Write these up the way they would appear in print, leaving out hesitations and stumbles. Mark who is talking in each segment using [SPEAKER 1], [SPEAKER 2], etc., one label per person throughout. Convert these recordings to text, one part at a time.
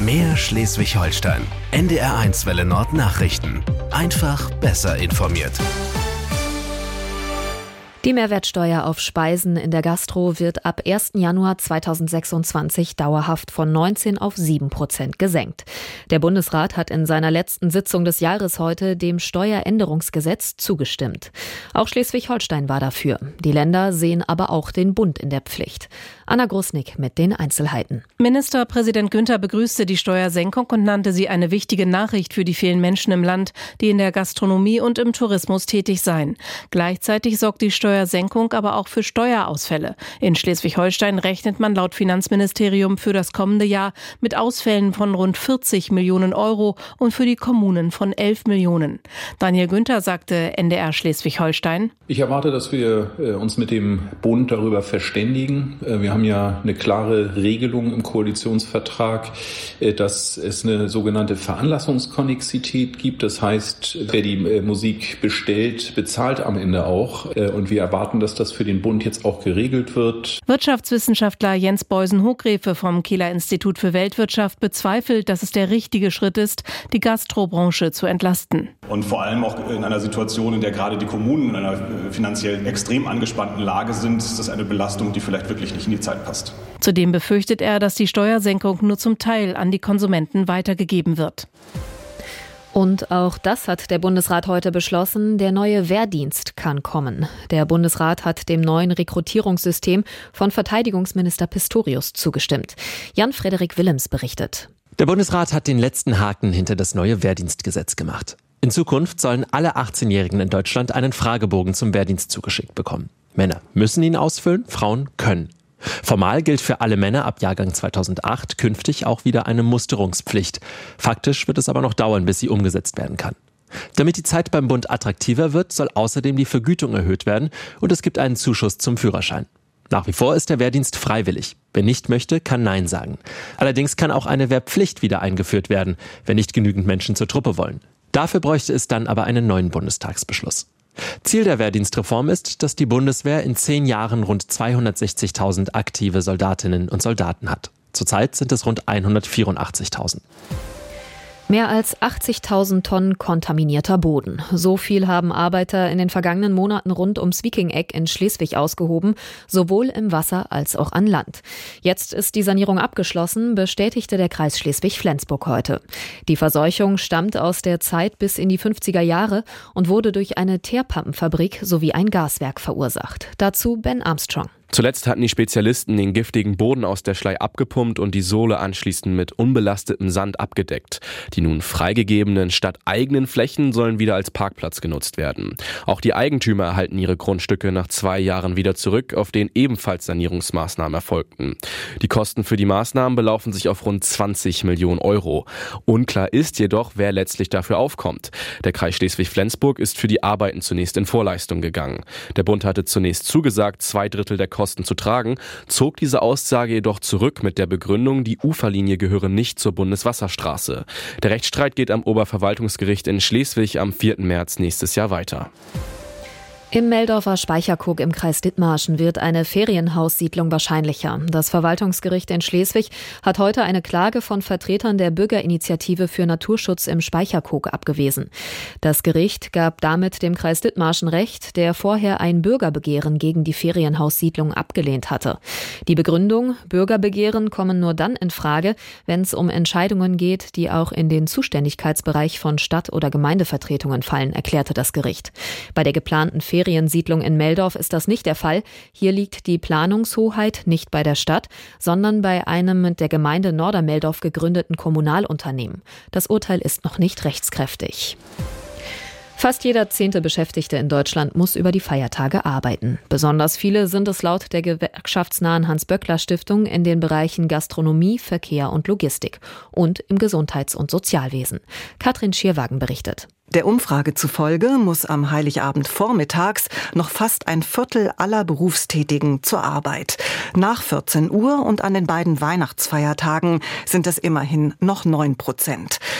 [SPEAKER 1] Mehr Schleswig-Holstein. NDR1 Welle Nord Nachrichten. Einfach besser informiert.
[SPEAKER 2] Die Mehrwertsteuer auf Speisen in der Gastro wird ab 1. Januar 2026 dauerhaft von 19 auf 7% gesenkt. Der Bundesrat hat in seiner letzten Sitzung des Jahres heute dem Steueränderungsgesetz zugestimmt. Auch Schleswig-Holstein war dafür. Die Länder sehen aber auch den Bund in der Pflicht. Anna Grusnick mit den Einzelheiten.
[SPEAKER 3] Ministerpräsident Günther begrüßte die Steuersenkung und nannte sie eine wichtige Nachricht für die vielen Menschen im Land, die in der Gastronomie und im Tourismus tätig seien. Gleichzeitig sorgt die Steuersenkung aber auch für Steuerausfälle. In Schleswig-Holstein rechnet man laut Finanzministerium für das kommende Jahr mit Ausfällen von rund 40 Millionen Euro und für die Kommunen von 11 Millionen. Daniel Günther sagte NDR Schleswig-Holstein:
[SPEAKER 4] Ich erwarte, dass wir uns mit dem Bund darüber verständigen. Wir haben ja eine klare Regelung im Koalitionsvertrag, dass es eine sogenannte Veranlassungskonnexität gibt. Das heißt, wer die Musik bestellt, bezahlt am Ende auch. Und wir erwarten, dass das für den Bund jetzt auch geregelt wird.
[SPEAKER 3] Wirtschaftswissenschaftler Jens Beusen-Hochgräfe vom Kieler Institut für Weltwirtschaft bezweifelt, dass es der richtige Schritt ist, die Gastrobranche zu entlasten.
[SPEAKER 5] Und vor allem auch in einer Situation, in der gerade die Kommunen in einer finanziell extrem angespannten Lage sind, ist das eine Belastung, die vielleicht wirklich nicht in die Zeit passt.
[SPEAKER 3] Zudem befürchtet er, dass die Steuersenkung nur zum Teil an die Konsumenten weitergegeben wird.
[SPEAKER 2] Und auch das hat der Bundesrat heute beschlossen. Der neue Wehrdienst kann kommen. Der Bundesrat hat dem neuen Rekrutierungssystem von Verteidigungsminister Pistorius zugestimmt. Jan-Frederik Willems berichtet.
[SPEAKER 6] Der Bundesrat hat den letzten Haken hinter das neue Wehrdienstgesetz gemacht. In Zukunft sollen alle 18-Jährigen in Deutschland einen Fragebogen zum Wehrdienst zugeschickt bekommen. Männer müssen ihn ausfüllen, Frauen können. Formal gilt für alle Männer ab Jahrgang 2008 künftig auch wieder eine Musterungspflicht. Faktisch wird es aber noch dauern, bis sie umgesetzt werden kann. Damit die Zeit beim Bund attraktiver wird, soll außerdem die Vergütung erhöht werden und es gibt einen Zuschuss zum Führerschein. Nach wie vor ist der Wehrdienst freiwillig. Wer nicht möchte, kann Nein sagen. Allerdings kann auch eine Wehrpflicht wieder eingeführt werden, wenn nicht genügend Menschen zur Truppe wollen. Dafür bräuchte es dann aber einen neuen Bundestagsbeschluss. Ziel der Wehrdienstreform ist, dass die Bundeswehr in 10 Jahren rund 260.000 aktive Soldatinnen und Soldaten hat. Zurzeit sind es rund 184.000.
[SPEAKER 2] Mehr als 80.000 Tonnen kontaminierter Boden. So viel haben Arbeiter in den vergangenen Monaten rund ums Viking-Eck in Schleswig ausgehoben, sowohl im Wasser als auch an Land. Jetzt ist die Sanierung abgeschlossen, bestätigte der Kreis Schleswig-Flensburg heute. Die Verseuchung stammt aus der Zeit bis in die 50er Jahre und wurde durch eine Teerpampenfabrik sowie ein Gaswerk verursacht. Dazu Ben Armstrong.
[SPEAKER 7] Zuletzt hatten die Spezialisten den giftigen Boden aus der Schlei abgepumpt und die Sohle anschließend mit unbelastetem Sand abgedeckt. Die nun freigegebenen stadteigenen Flächen sollen wieder als Parkplatz genutzt werden. Auch die Eigentümer erhalten ihre Grundstücke nach 2 Jahren wieder zurück, auf denen ebenfalls Sanierungsmaßnahmen erfolgten. Die Kosten für die Maßnahmen belaufen sich auf rund 20 Millionen Euro. Unklar ist jedoch, wer letztlich dafür aufkommt. Der Kreis Schleswig-Flensburg ist für die Arbeiten zunächst in Vorleistung gegangen. Der Bund hatte zunächst zugesagt, 2/3 der Kosten zu tragen, zog diese Aussage jedoch zurück mit der Begründung, die Uferlinie gehöre nicht zur Bundeswasserstraße. Der Rechtsstreit geht am Oberverwaltungsgericht in Schleswig am 4. März nächstes Jahr weiter.
[SPEAKER 2] Im Meldorfer Speicherkog im Kreis Dithmarschen wird eine Ferienhaussiedlung wahrscheinlicher. Das Verwaltungsgericht in Schleswig hat heute eine Klage von Vertretern der Bürgerinitiative für Naturschutz im Speicherkog abgewiesen. Das Gericht gab damit dem Kreis Dithmarschen Recht, der vorher ein Bürgerbegehren gegen die Ferienhaussiedlung abgelehnt hatte. Die Begründung: Bürgerbegehren kommen nur dann in Frage, wenn es um Entscheidungen geht, die auch in den Zuständigkeitsbereich von Stadt- oder Gemeindevertretungen fallen, erklärte das Gericht. Bei der geplanten Feriensiedlung in Meldorf ist das nicht der Fall. Hier liegt die Planungshoheit nicht bei der Stadt, sondern bei einem mit der Gemeinde Nordermeldorf gegründeten Kommunalunternehmen. Das Urteil ist noch nicht rechtskräftig. Fast jeder 10. Beschäftigte in Deutschland muss über die Feiertage arbeiten. Besonders viele sind es laut der gewerkschaftsnahen Hans-Böckler-Stiftung in den Bereichen Gastronomie, Verkehr und Logistik und im Gesundheits- und Sozialwesen. Katrin Schierwagen berichtet.
[SPEAKER 8] Der Umfrage zufolge muss am Heiligabend vormittags noch fast ein Viertel aller Berufstätigen zur Arbeit. Nach 14 Uhr und an den beiden Weihnachtsfeiertagen sind es immerhin noch 9%.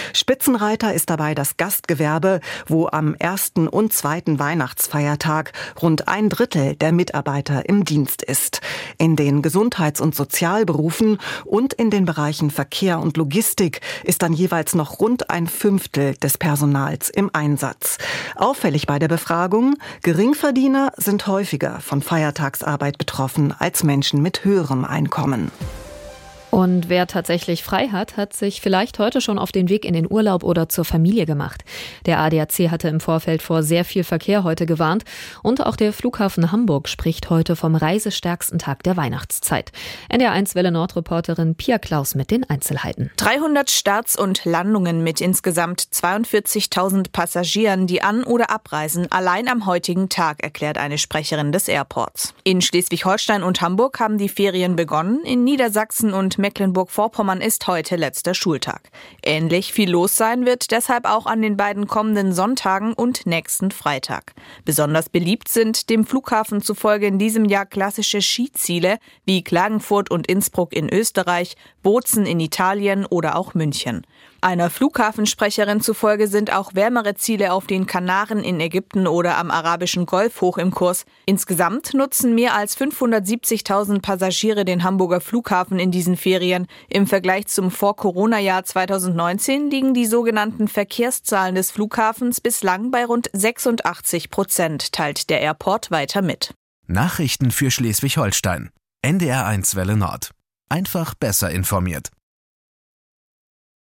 [SPEAKER 8] Spitzenreiter ist dabei das Gastgewerbe, wo am ersten und zweiten Weihnachtsfeiertag rund 1/3 der Mitarbeiter im Dienst ist. In den Gesundheits- und Sozialberufen und in den Bereichen Verkehr und Logistik ist dann jeweils noch rund 1/5 des Personals im Einsatz. Auffällig bei der Befragung: Geringverdiener sind häufiger von Feiertagsarbeit betroffen als Menschen mit höherem Einkommen.
[SPEAKER 2] Und wer tatsächlich frei hat, hat sich vielleicht heute schon auf den Weg in den Urlaub oder zur Familie gemacht. Der ADAC hatte im Vorfeld vor sehr viel Verkehr heute gewarnt. Und auch der Flughafen Hamburg spricht heute vom reisestärksten Tag der Weihnachtszeit. NDR1 Welle Nord-Reporterin Pia Klaus mit den Einzelheiten.
[SPEAKER 9] 300 Starts und Landungen mit insgesamt 42.000 Passagieren, die an- oder abreisen, allein am heutigen Tag, erklärt eine Sprecherin des Airports. In Schleswig-Holstein und Hamburg haben die Ferien begonnen. In Niedersachsen und Mecklenburg-Vorpommern ist heute letzter Schultag. Ähnlich viel los sein wird deshalb auch an den beiden kommenden Sonntagen und nächsten Freitag. Besonders beliebt sind dem Flughafen zufolge in diesem Jahr klassische Skiziele wie Klagenfurt und Innsbruck in Österreich, Bozen in Italien oder auch München. Einer Flughafensprecherin zufolge sind auch wärmere Ziele auf den Kanaren, in Ägypten oder am arabischen Golf hoch im Kurs. Insgesamt nutzen mehr als 570.000 Passagiere den Hamburger Flughafen in diesen Ferien. Im Vergleich zum Vor-Corona-Jahr 2019 liegen die sogenannten Verkehrszahlen des Flughafens bislang bei rund 86%, teilt der Airport weiter mit.
[SPEAKER 1] Nachrichten für Schleswig-Holstein. NDR1 Welle Nord. Einfach besser informiert.